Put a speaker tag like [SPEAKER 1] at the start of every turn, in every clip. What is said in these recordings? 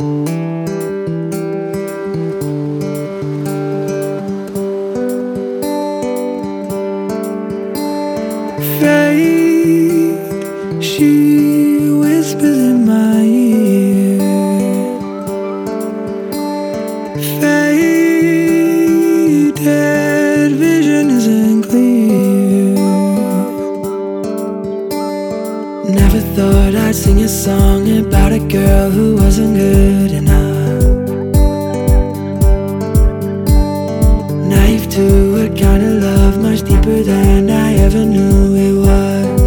[SPEAKER 1] Fate, she whispers in my ear. Faded vision isn't clear. Never thought I'd sing a song about a girl who wasn't good enough. Naive to a kind of love much deeper than I ever knew it was.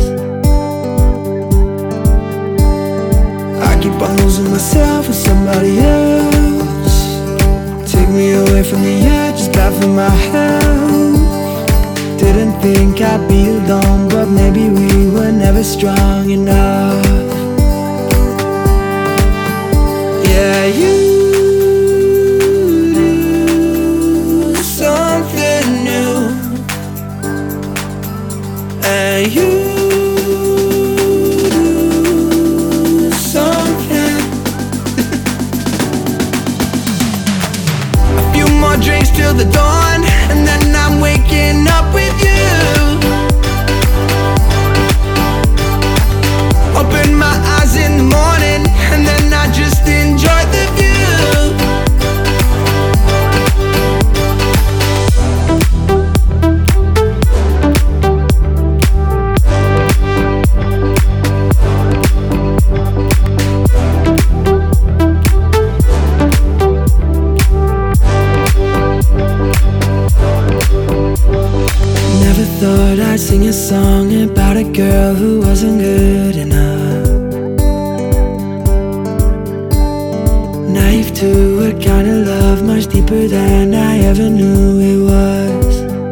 [SPEAKER 1] I keep on losing myself with somebody else. Take me away from the edge, it's bad for my health. Didn't think I'd be alone, but maybe we were never strong enough. Yeah, you do something new, and you do something. A few more drinks till the dawn, and then I'm waking up with you. Open my eyes in the morning, and then I just enjoy the view. Never thought I'd sing a song about a girl who wasn't good enough. Naive to a kind of love much deeper than I ever knew it was.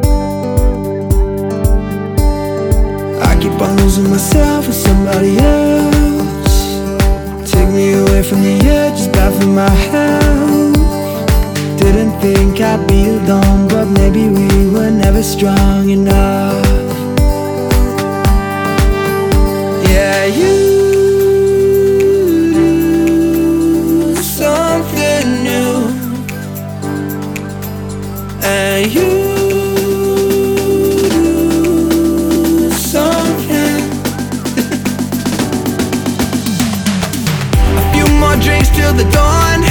[SPEAKER 1] I keep on losing myself with somebody else. Take me away from the edge, it's bad for my health. Didn't think I'd be alone, but maybe we were never strong enough. Yeah, you do something new, and you do something. A few more drinks till the dawn,